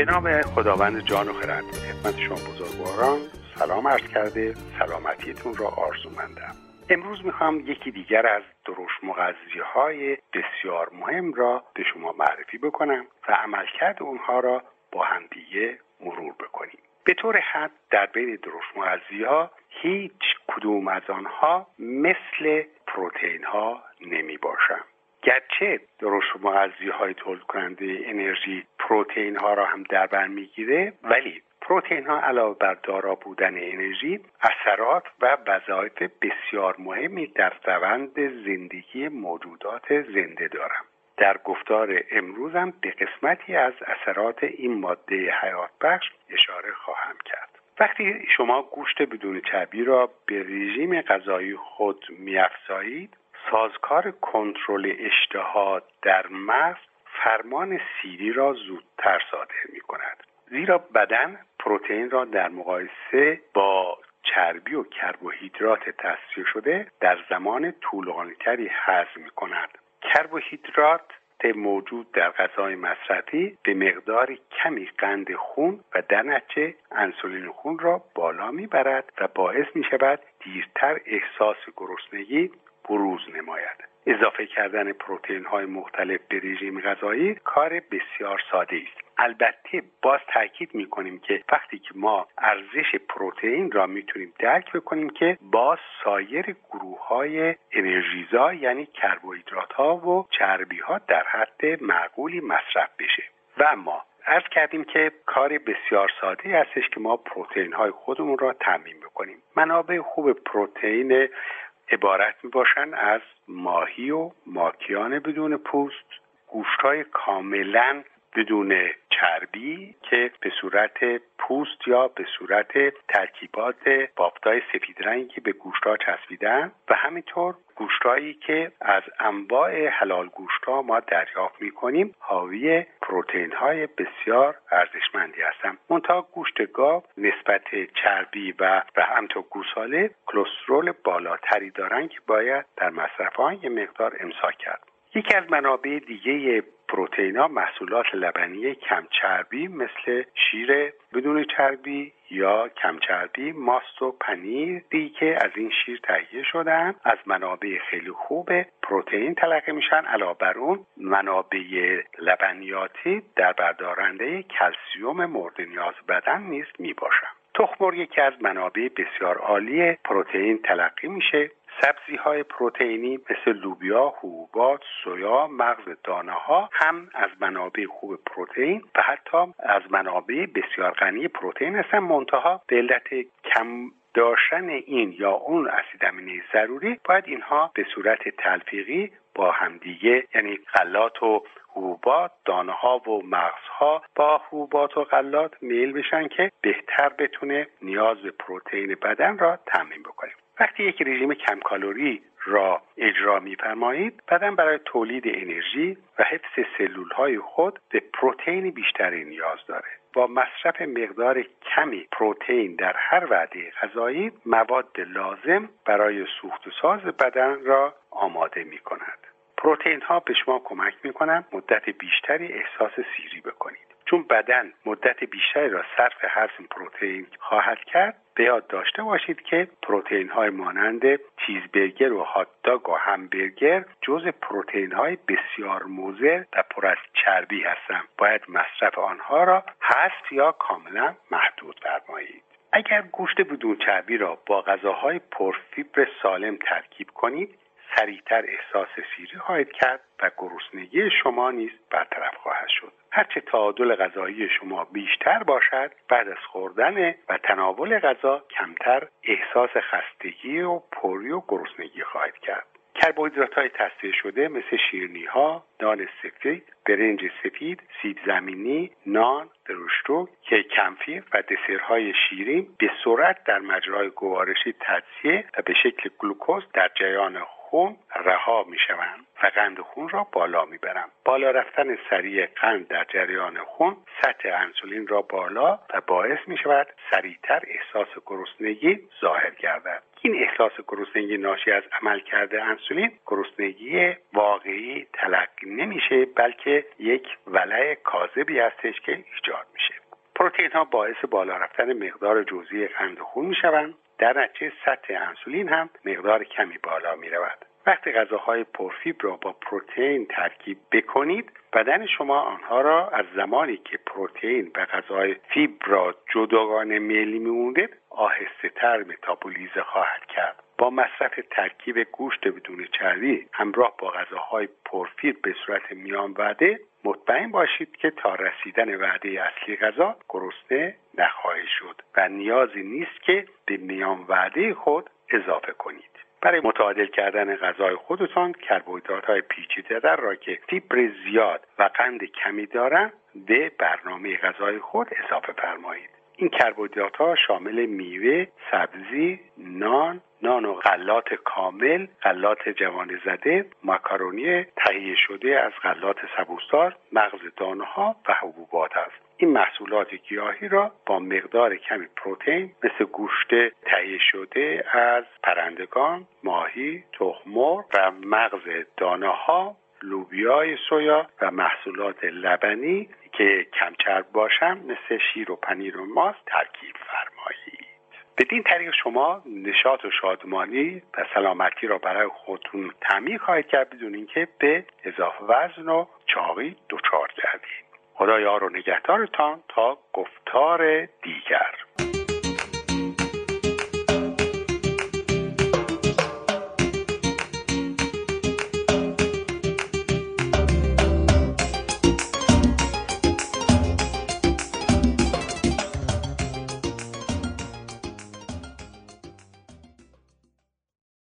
به نام خداوند جان و خرد خدمت شما بزرگواران سلام عرض کرده سلامتیتون را آرزومندم. امروز میخوام یکی دیگر از درشت مغذی‌های بسیار مهم را به شما معرفی بکنم و عملکرد اونها را با هم دیگه مرور بکنیم. به طور حد در بین درشت مغذی‌ها هیچ کدوم از آنها مثل پروتئین ها نمی باشند. گرچه درشت مغذی‌های تولید کننده انرژی پروتئین ها را هم در بر میگیره، ولی پروتئین ها علاوه بر دارا بودن انرژی اثرات و وظایف بسیار مهمی در روند زندگی موجودات زنده دارند. در گفتار امروزم به قسمتی از اثرات این ماده حیات بخش اشاره خواهم کرد. وقتی شما گوشت بدون چربی را به رژیم غذایی خود می‌افزایید، سازوکار کنترل اشتها در مغز فرمان سیری را زودتر صادر می‌کند. زیرا بدن پروتئین را در مقایسه با چربی و کربوهیدرات تصفیه شده در زمان طولانی‌تری هضم می‌کند. کربوهیدرات موجود در غذای مصرفی به مقدار کمی قند خون و در نتیجه انسولین خون را بالا میبرد و باعث می شود دیرتر احساس گرسنگی بروز نماید. اضافه کردن پروتئین های مختلف به رژیم غذایی کار بسیار ساده است. البته باز تاکید می کنیم که وقتی که ما ارزش پروتئین را می تونیم درک بکنیم که با سایر گروه های انرژیزا یعنی کربوهیدرات ها و چربی ها در حد معقولی مصرف بشه. و اما عرض کردیم که کار بسیار ساده هستش که ما پروتئین های خودمون را تامین بکنیم. منابع خوب پروتئین عبارت می باشن از ماهی و ماکیان بدون پوست، گوشت‌های کاملاً بدون چربی که به صورت پوست یا به صورت ترکیبات بافت‌های سفید رنگی به گوشت‌ها چسبیدن و همینطور گوشت‌هایی که از انواع حلال گوشت‌ها ما دریافت می‌کنیم حاوی پروتئین‌های بسیار ارزشمندی هستند. منتها گوشت گاو نسبت چربی و همینطور گوساله کلسترول بالاتری دارند که باید در مصرف آن یک مقدار امساک کرد. یکی از منابع دیگه پروتئین‌ها محصولات لبنی کم چربی مثل شیر بدون چربی یا کم چربی، ماست و پنیری که از این شیر تهیه شدن از منابع خیلی خوب پروتئین تلقی میشن. علاوه بر اون منابع لبنیاتی در بردارنده کلسیوم مورد نیاز بدن نیز میباشن. تخم مرغ یکی از منابع بسیار عالی پروتئین تلقی میشه. سبزی‌های پروتئینی مثل لوبیا، حبوبات، سویا، مغز دانه‌ها هم از منابع خوب پروتئین و حتی از منابع بسیار غنی پروتئین هستند. منتها به علت کم داشتن این یا اون اسید امینه ضروری باید اینها به صورت تلفیقی با همدیگه یعنی غلات و حبوبات، دانه‌ها و مغزها با حبوبات و غلات میل بشن که بهتر بتونه نیاز به پروتئین بدن را تامین بکنه. وقتی یک رژیم کم کالری را اجرا می‌فرمایید، بدن برای تولید انرژی و حفظ سلول‌های خود به پروتئین بیشتری نیاز داره. با مصرف مقدار کمی پروتئین در هر وعده غذایی، مواد لازم برای سوخت و ساز بدن را آماده می‌کند. پروتئین‌ها به شما کمک می‌کنند مدت بیشتری احساس سیری بکنید. چون بدن مدت بیشتری را صرف هضم پروتئین خواهد کرد، به یاد داشته باشید که پروتئین‌های مانند چیزبرگر و هات داگ و همبرگر جزء پروتئین‌های بسیار مضر و پر از چربی هستند. باید مصرف آنها را حذف یا کاملا محدود فرمایید. اگر گوشت بدون چربی را با غذاهای پرفیبر سالم ترکیب کنید، سریعتر احساس سیری خواهید کرد و گرسنگی شما نیز برطرف خواهد شد. هرچه تعادل غذایی شما بیشتر باشد، بعد از خوردن و تناول غذا کمتر احساس خستگی و پری و گرسنگی خواهید کرد. کربوهیدرات‌های تصفیه شده مثل شیرینی‌ها، نان سفید، برنج سفید، سیب زمینی، نان، درشتو، کیک کمفیر و دسرهای شیرین به سرعت در مجرای گوارشی تجزیه و به شکل گلوکوز در جریان خون رها میشوند و قند خون را بالا میبرند. بالا رفتن سریع قند در جریان خون سطح انسولین را بالا و باعث میشود سریعتر احساس گرسنگی ظاهر گردد. این احساس گرسنگی ناشی از عملکرد انسولین گرسنگی واقعی تلقی نمیشه، بلکه یک ولع کاذبی هستش که ایجاد میشه. پروتئین ها باعث بالا رفتن مقدار جزئی قند خون میشوند. در نتیجه سطح انسولین هم مقدار کمی بالا میرود. وقتی غذاهای پرفیبر را با پروتئین ترکیب بکنید، بدن شما آنها را از زمانی که پروتئین و غذاهای فیبر را جداگانه میلی می‌موندید آهسته تر متابولیزه خواهد کرد. با مصرف ترکیب گوشت بدون چربی همراه با غذاهای پرفیبر به صورت میان وعده، مطمئن باشید که تا رسیدن وعده اصلی غذا گرسنه نخواهید شد و نیازی نیست که به میان وعده خود اضافه کنید. برای متعادل کردن غذای خودتان کربوهیدرات‌های پیچیده‌تر را که فیبر زیاد و قند کمی دارند به برنامه غذای خود اضافه فرمایید. این کربوهیدرات‌ها شامل میوه، سبزی، نان و غلات کامل، غلات جوانه زده، ماکارونی تهیه شده از غلات سبوسدار، مغز دانه‌ها و حبوبات است. این محصولات گیاهی را با مقدار کمی پروتئین مثل گوشت تهیه شده از پرندگان، ماهی، تخم‌مرغ و مغز دانه‌ها، لوبیای سویا و محصولات لبنی که کم چرب باشند مثل شیر و پنیر و ماست ترکیب فرمایید. بدین طریق شما نشاط و شادمانی و سلامتی را برای خودتون تامین خواهید کرد بدون اینکه به اضافه وزن و چاقی دچار گردید. خدا یار و نگهدارتان تا گفتار دیگر.